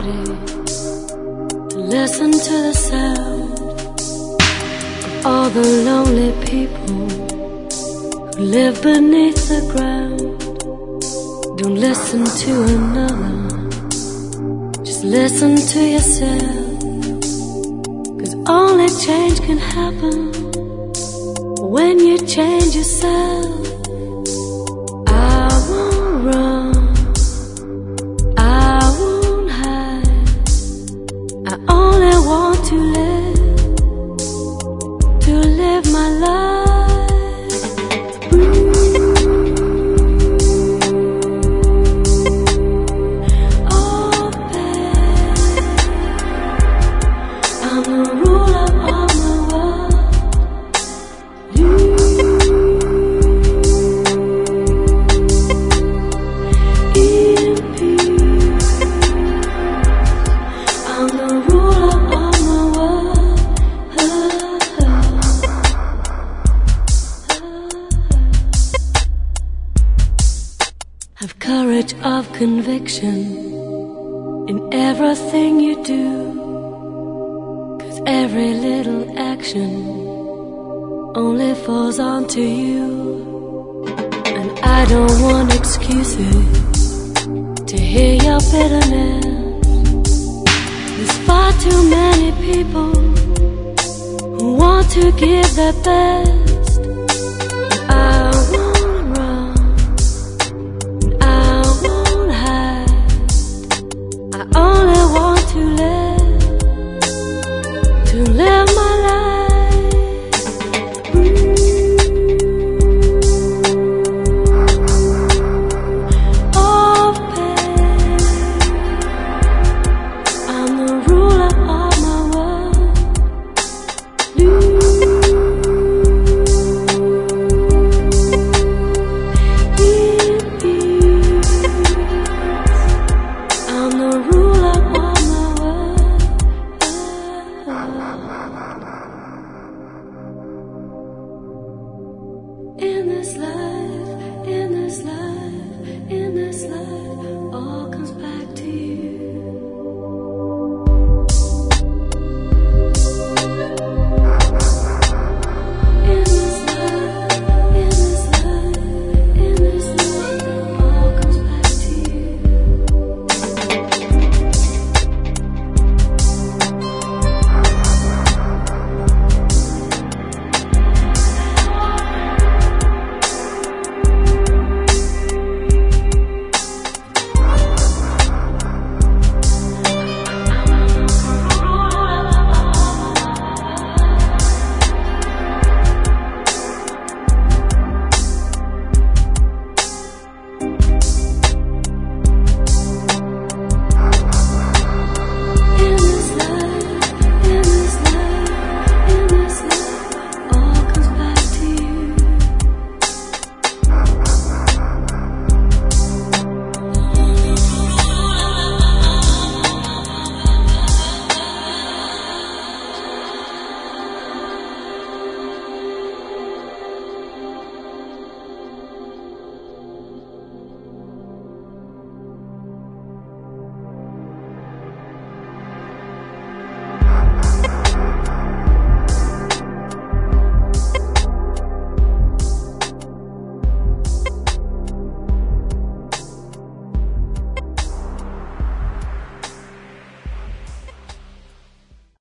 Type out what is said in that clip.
ready to listen to the sound of all the lonely people who live beneath the ground. Don't listen to another, just listen to yourself, 'cause only change can happen when you change yourself. I won't run, I won't hide, I only want to live my life. I'm the ruler of the world. In peace, I'm the ruler of the world. Have courage of conviction in everything you do, 'cause every little action only falls onto you. And I don't want excuses to hear your bitterness. There's far too many people who want to give their best.